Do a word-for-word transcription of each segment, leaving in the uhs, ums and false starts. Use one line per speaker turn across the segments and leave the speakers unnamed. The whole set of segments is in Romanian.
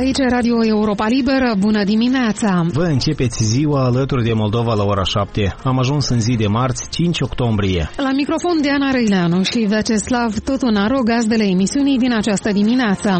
Aici Radio Europa Liberă, bună dimineața!
Vă începeți ziua alături de Moldova la ora șapte. Am ajuns în zi de marți, cinci octombrie.
La microfon Diana Răileanu și Vyacheslav Totunaru, gazdele emisiunii din această dimineață.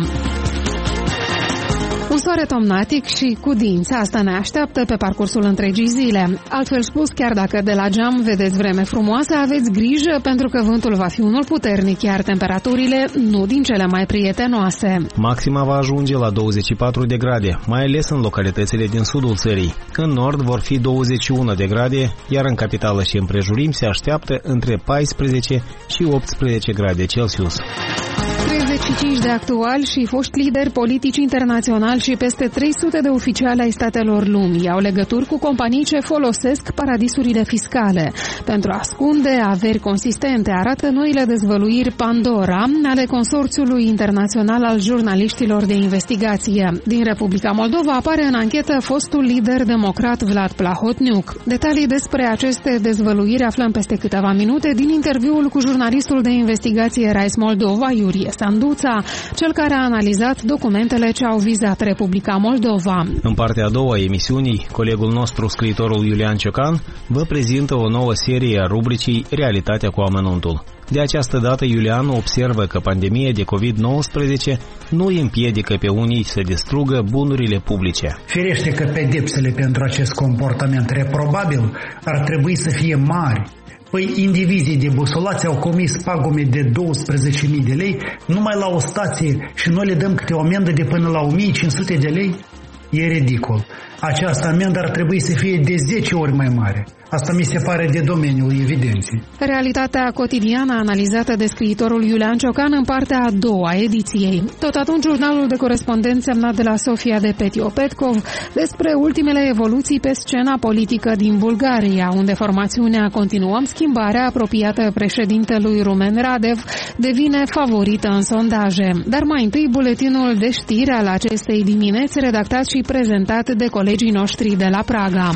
Un soare tomnatic și cu dinți, asta ne așteaptă pe parcursul întregii zile. Altfel spus, chiar dacă de la geam vedeți vreme frumoasă, aveți grijă pentru că vântul va fi unul puternic, iar temperaturile nu din cele mai prietenoase.
Maxima va ajunge la douăzeci și patru de grade, mai ales în localitățile din sudul țării. În nord vor fi douăzeci și unu de grade, iar în capitală și împrejurim se așteaptă între paisprezece și optsprezece grade Celsius.
treizeci și cinci de actuali și foști lideri politici internaționali și peste trei sute de oficiali ai statelor lumii au legături cu companii ce folosesc paradisurile fiscale pentru a ascunde averi consistente, arată noile dezvăluiri Pandora ale Consorțiului Internațional al Jurnaliștilor de Investigație. Din Republica Moldova apare în anchetă fostul lider democrat Vlad Plahotniuc. Detalii despre aceste dezvăluiri aflăm peste câteva minute din interviul cu jurnalistul de investigație Rise Moldova, Iurie Sanduța, cel care a analizat documentele ce au vizat Republica Moldova.
În partea a doua a emisiunii, colegul nostru, scriitorul Iulian Ciocan, vă prezintă o nouă serie a rubricii Realitatea cu amănuntul. De această dată, Iulian observă că pandemia de covid nouăsprezece nu îi împiedică pe unii să distrugă bunurile publice.
Firește că pedepsele pentru acest comportament reprobabil ar trebui să fie mari. Păi indivizii de busolați au comis pagume de douăsprezece mii de lei numai la o stație și noi le dăm câte o amendă de până la o mie cinci sute de lei? E ridicol. Această amendă ar trebui să fie de zece ori mai mare. Asta mi se pare de domeniul evidenței.
Realitatea cotidiană analizată de scriitorul Iulian Ciocan în partea a doua a ediției. Tot atunci, jurnalul de corespondență semnat de la Sofia de Petio-Petkov despre ultimele evoluții pe scena politică din Bulgaria, unde formațiunea Continuăm Schimbarea, apropiată președintelui Rumen Radev, devine favorită în sondaje. Dar mai întâi, buletinul de știri al acestei dimineți, redactat și prezentat de colegii noștri de la Praga.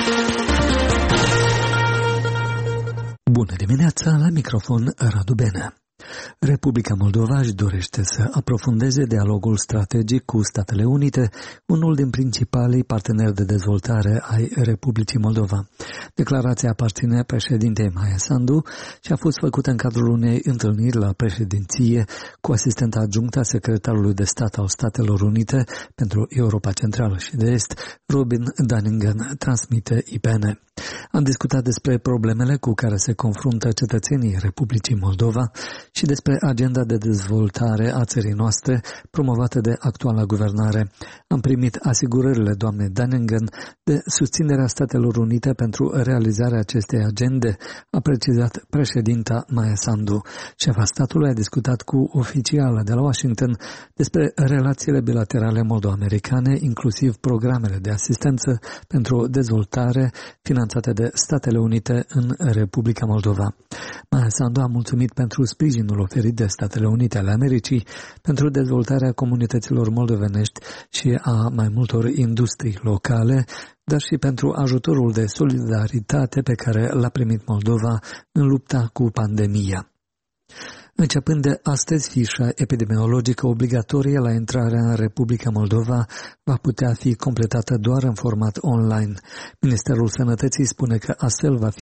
Bună dimineața, la microfon Radu Benea. Republica Moldova își dorește să aprofundeze dialogul strategic cu Statele Unite, unul din principalii parteneri de dezvoltare ai Republicii Moldova. Declarația aparține președintei Maia Sandu și a fost făcută în cadrul unei întâlniri la președinție cu asistenta adjunctă a secretarului de stat al Statelor Unite pentru Europa Centrală și de Est, Robin Dunningen, transmite I P N. Am discutat despre problemele cu care se confruntă cetățenii Republicii Moldova și despre agenda de dezvoltare a țării noastre promovată de actuala guvernare. Am primit asigurările doamnei Dunningen de susținerea Statelor Unite pentru realizarea acestei agende, a precizat președinta Maia Sandu. Șefa statului a discutat cu oficiala de la Washington despre relațiile bilaterale moldo-americane, inclusiv programele de asistență pentru dezvoltare finanțate de Statele Unite în Republica Moldova. Maia Sandu a mulțumit pentru sprijinul oferit de Statele Unite ale Americii pentru dezvoltarea comunităților moldovenești și a mai multor industrii locale, dar și pentru ajutorul de solidaritate pe care l-a primit Moldova în lupta cu pandemia. Începând de astăzi, fișa epidemiologică obligatorie la intrarea în Republica Moldova va putea fi completată doar în format online. Ministerul Sănătății spune că astfel va